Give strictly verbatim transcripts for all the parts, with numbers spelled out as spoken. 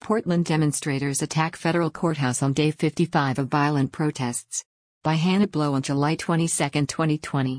Portland demonstrators attack federal courthouse on day fifty-five of violent protests. By Hannah Blow on July twenty-second, twenty twenty.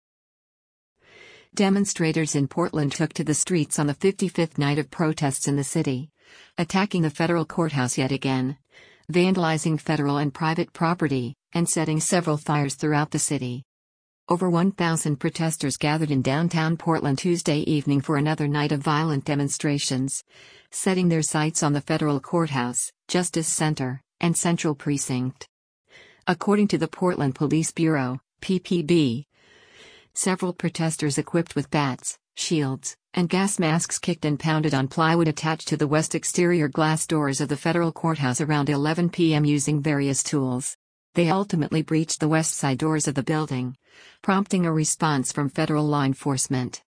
Demonstrators in Portland took to the streets on the fifty-fifth night of protests in the city, attacking the federal courthouse yet again, vandalizing federal and private property, and setting several fires throughout the city. Over one thousand protesters gathered in downtown Portland Tuesday evening for another night of violent demonstrations, setting their sights on the federal courthouse, Justice Center, and Central Precinct. According to the Portland Police Bureau, P P B, several protesters equipped with bats, shields, and gas masks kicked and pounded on plywood attached to the west exterior glass doors of the federal courthouse around eleven p m using various tools. They ultimately breached the west side doors of the building, prompting a response from federal law enforcement.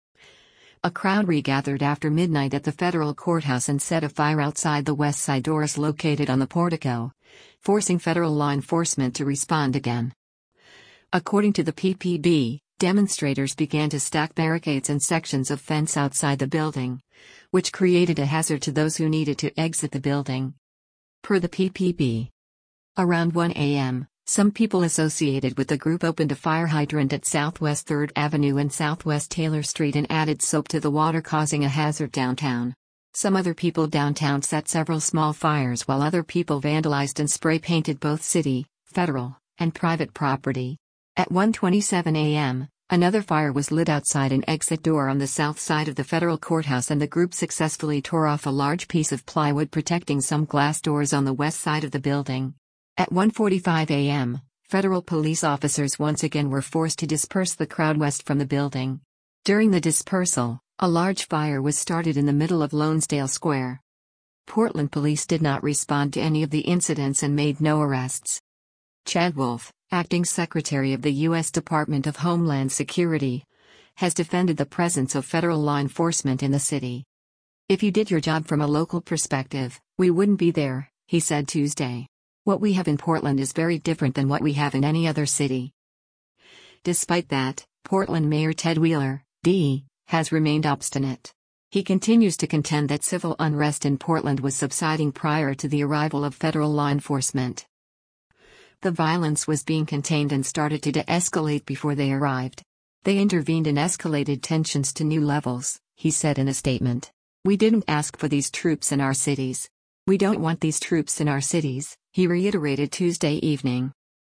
A crowd regathered after midnight at the federal courthouse and set a fire outside the west side doors located on the portico, forcing federal law enforcement to respond again. According to the P P B, demonstrators began to stack barricades and sections of fence outside the building, which created a hazard to those who needed to exit the building. Per the P P B, around one a m, some people associated with the group opened a fire hydrant at Southwest third Avenue and Southwest Taylor Street and added soap to the water, causing a hazard downtown. Some other people downtown set several small fires while other people vandalized and spray painted both city, federal, and private property. At one twenty-seven a m, another fire was lit outside an exit door on the south side of the federal courthouse, and the group successfully tore off a large piece of plywood protecting some glass doors on the west side of the building. At one forty-five a m, federal police officers once again were forced to disperse the crowd west from the building. During the dispersal, a large fire was started in the middle of Lonesdale Square. Portland police did not respond to any of the incidents and made no arrests. Chad Wolf, acting secretary of the U S Department of Homeland Security, has defended the presence of federal law enforcement in the city. "If you did your job from a local perspective, we wouldn't be there," he said Tuesday. "What we have in Portland is very different than what we have in any other city." Despite that, Portland Mayor Ted Wheeler, D, has remained obstinate. He continues to contend that civil unrest in Portland was subsiding prior to the arrival of federal law enforcement. The violence was being contained and started to de-escalate before they arrived. "They intervened and escalated tensions to new levels," he said in a statement. "We didn't ask for these troops in our cities. We don't want these troops in our cities," he reiterated Tuesday evening.